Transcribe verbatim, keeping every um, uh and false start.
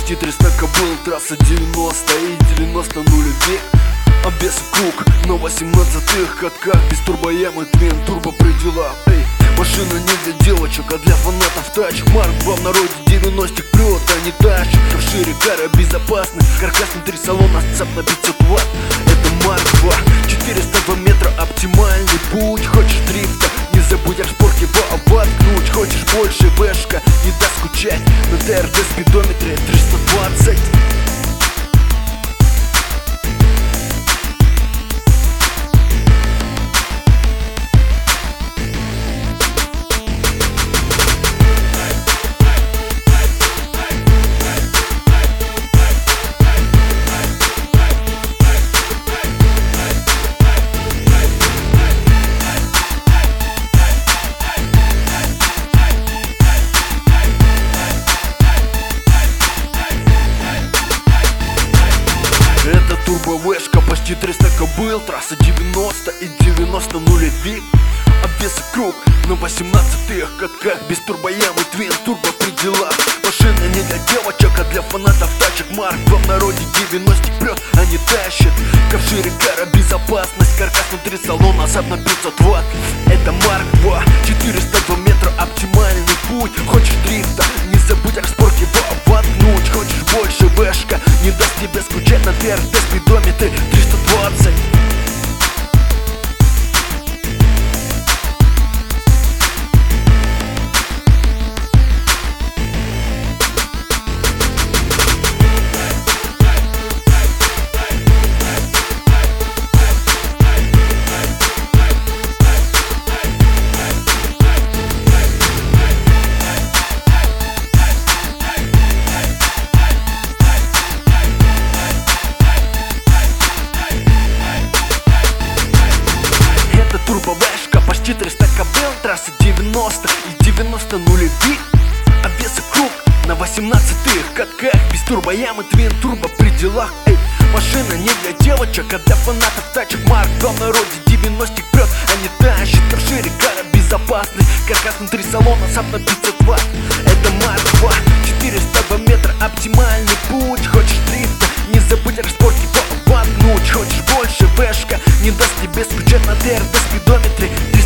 почти триста кобыл, трасса девяносто и девяносто нулевик. Обвес круг на восемнадцатых катках, без турбоямы, твин, турбо при делах. Эй, машина не для девочек, а для фанатов тач. Марк два в народе, девяностик прет, а не тащит. Шире кара безопасный, каркас внутри салона, сцеп на пятьсот ватт. Это Марк два, четыреста два метра, оптимальный путь. Хочешь дрифта, не забудь распорки в воткнуть. Хочешь больше, вешка не даст скучать. На ТРД спидометре триста двадцать. Это турбо-вешка, почти триста кобыл, трасса девяносто и девяносто нулевик. Обвес круг на восемнадцатых катках, без турбоямы, твин, турбо при делах. Машина не для девочек, а для фанатов тачек. Марк два в народе, девяностик прет, а не тащит. Ковшире кара безопасность, каркас внутри салона, саб на пятьсот ватт. Это Марк два, четыреста два метра, оптимальный путь. Хочешь дрифта, не забудь распорки в воткнуть. Хочешь больше, вешка не даст тебе скучать. На ТРД спидометре триста двадцать. Турбо-вешка, почти триста кобыл, трасса девяносто и девяносто нулевик. Обвес круг на восемнадцатых катках, без турбоямы, твин, турбо при делах. Эй, машина не для девочек, а для фанатов тачек. Марк два в народе, девяностик прет, а не тащит. Ковшире кара безопасный, каркас внутри салона, саб на пятьсот ватт. Это Марк два, четыреста два метра, оптимальный путь. Хочешь дрифта, не забудь распорки воткнуть. Хочешь больше, вешка не даст тебе скучать. На ТРД спидометре